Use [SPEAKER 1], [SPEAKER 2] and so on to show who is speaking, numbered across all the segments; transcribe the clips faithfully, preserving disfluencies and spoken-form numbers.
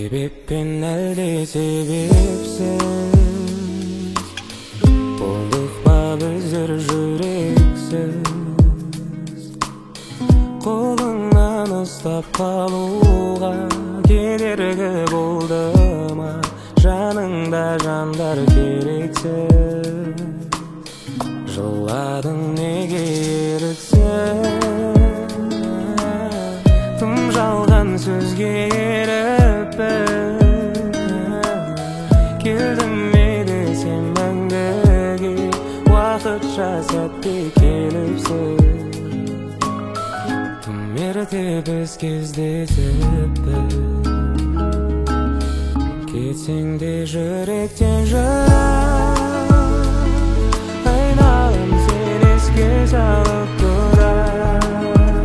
[SPEAKER 1] Себеппен әлде себепсіз болдық па біздер жүрексіз, қолыңнан ұстап қалуға кедергі болды ма? Жаныңда жандар керексіз, жыладың неге еріксіз? Тым жалған сөзге еріппіз, келдім ме десем мәңгіге, уақытша сәтте келіпсіз. Тым ерте біз кездесіппіз, кетсең де жүректен жырақ, айналам сен еске салып тұрар.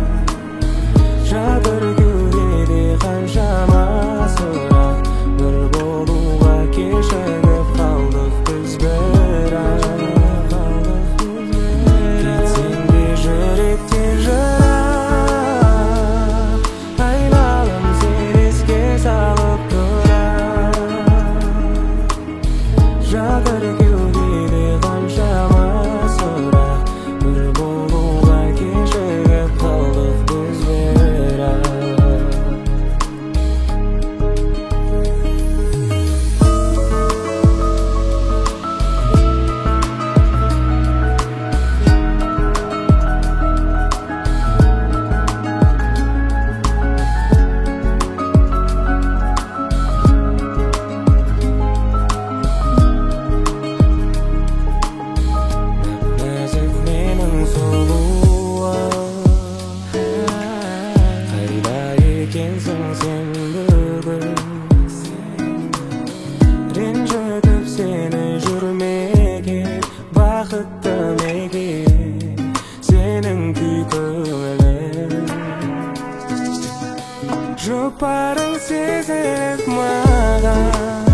[SPEAKER 1] Жатыр кеудеде қаншама сұрақ, бір болуға кешігіп қалдық біз бірақ. Кетсең де жүректен жырақ, айналам сен еске салып тұрар. Жатыр кеудеде қаншама сұрақ, бір болуға кешігіп қалдық біз бірақ. Сен бүгін ренжітіп сені жүрмеге, бақытты неге сенің күй көңілің? Жұпарың сезіп маған,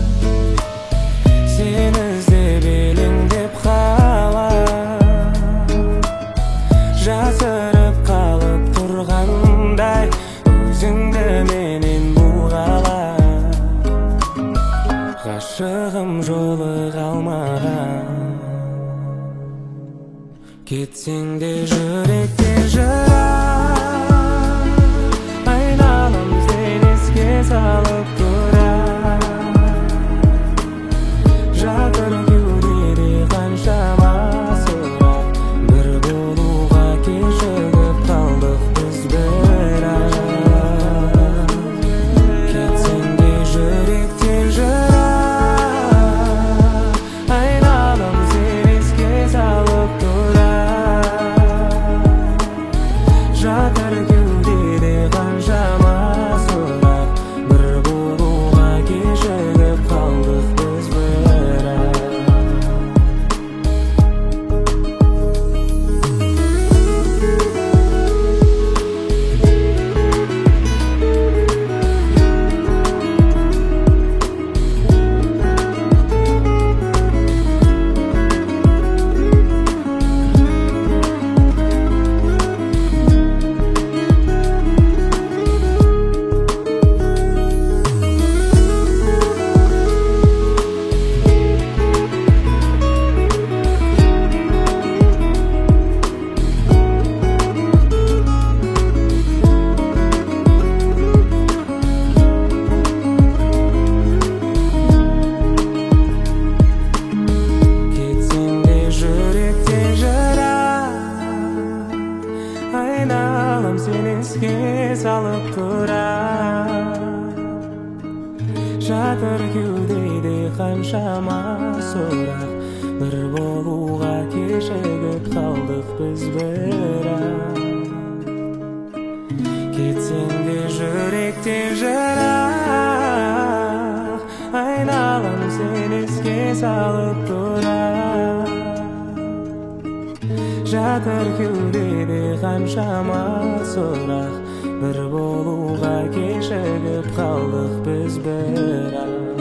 [SPEAKER 1] сені іздеп елеңдеп қалам. Жасырып қалып тұрғандай өзіңді менен бұғала, ғашығым жолыға алмаған. Кетсең де жүректен жырақ, айналам сен еске салып тұрар. Жатыр кеудеде қаншама сұрақ, бір болуға кешігіп қалдық біз бірақ. Жатыр кеудеде қаншама сұрақ, бір болуға кешігіп қалдық біз бірақ. Айналам сен еске салып тұрар. Жатыр кеудеде қаншама сұрақ, бір болуға кешігіп қалдық біз бірақ. Кетсең де жүректен жырақ, айналам сен еске салып тұрар. Жатыр кеудеде қаншама сұрақ, бір болуға кешігіп қалдық біз бірақ.